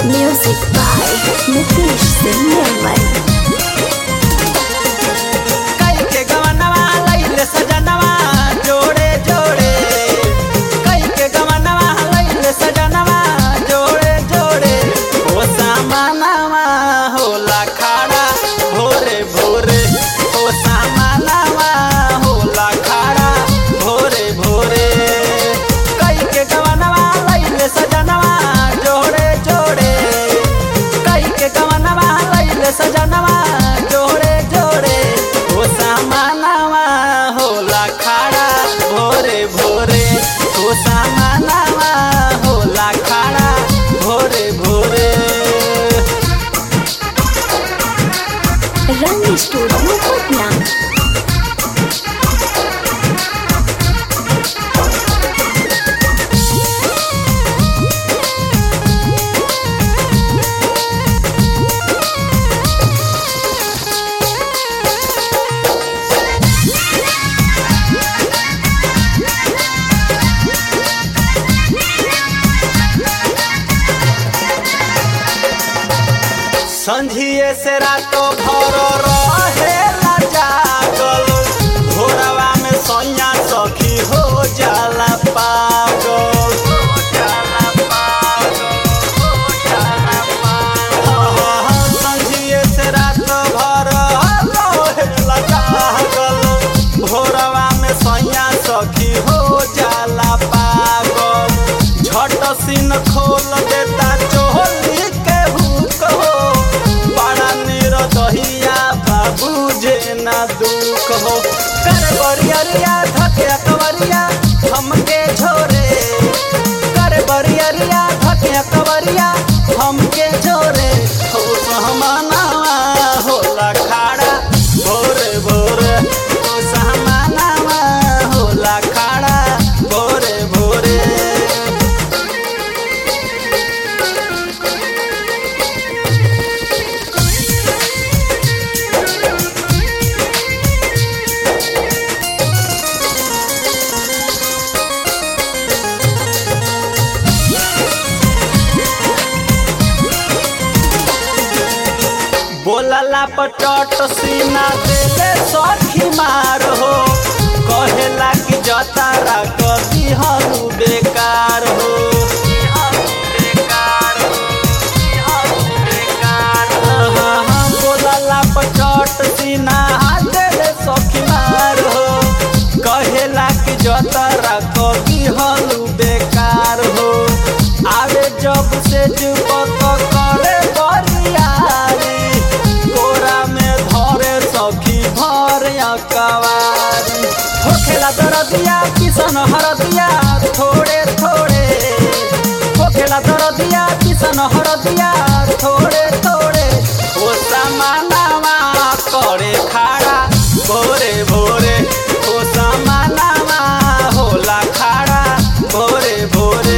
Music by Nitish Singh Nirmal. कई के गवनवा लइले सजनवा जोड़े जोड़े, कई के गवनवा लइले सजनवा जोड़े जोड़े। ओ सामानवा होला खाड़ा भोरे भोरे, ओ सामानवा होला खाड़ा भोरे भोरे। कई के गवनवा लइले सजनवा जोड़े जोड़े, कई के गवनवा लइले सजनवा जोड़े जोड़े। ओ सामानवा होला खाड़ा भोरे भोरे, ओ सामानवा होला खाड़ा भोरे भोरे। Rang Studio Patna. संझिए से रातो भर रहेला जागल, भोरवा में सैया सखी हो जाला पागल, हो जाला पागल, हो जाला पागल। संझिए से रातो भर रहेला जागल, भोरवा में सैया सखी हो जाला पागल। झट सीन खोल देता चोली के हुक हो, बड़ा निरदहिया बाबू जे ना दुख हो। कर बरियरिया धके कवरिया हमके झोरे, कर बरियरिया धके कवरिया हमके झोरे। हो सहमानवा होला खाड़ा भोरे भोरे, हो सहमानवा होला खाड़ा भोरे भोरे। बोलला पटट सीना देले सखी मार हो, कहेला कि जतारा कदी हलू बेकार हो, बेकार हो, बेकार हो। बोलला पटट सीना देले सखी मार हो, कहेला कि जतारा कदी हलू बेकार हो। आवे जब से जुबक करे बरियारी, कोरा में धरे सखी भर कवारी। होखेला दरदिया किसन हरदिया थोड़े थोड़े, होखेला दरदिया किसन हरदिया थोड़े थोड़े। ओ सामानवा करे खाड़ा भोरे भोरे, ओ सामानवा होला खाड़ा भोरे भोरे।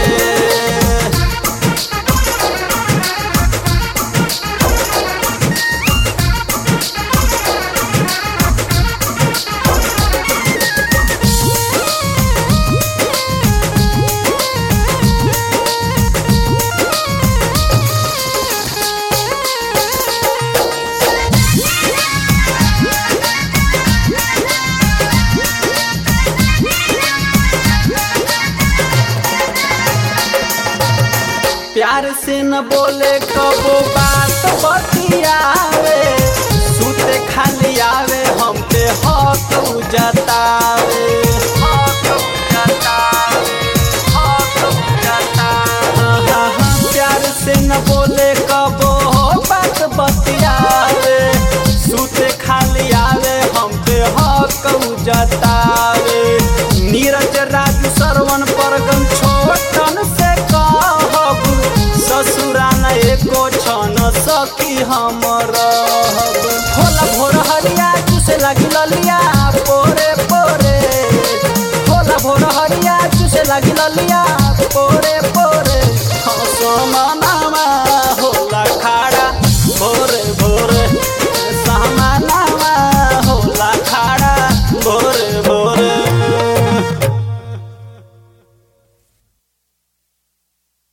प्यार से न बोले कबो बात बतियावे, सुते खाली आवे हमके हक जतावे, हक जतावे, हक जतावे। प्यार से न बोले कबो बात बतियावे, सुते खाली आवे हमके हक जतावे। नीरज राज सरवन परगन छोटन से कहब, ससुरा न एको छन सखी हम रहब। होला भोर हरिया चुसे लगी ललिया पोरे पोरे, होला भोर हरिया चुसे लगी ललिया पोरे पोरे। हंसो मनावा होला खाड़ा भोरे भोरे।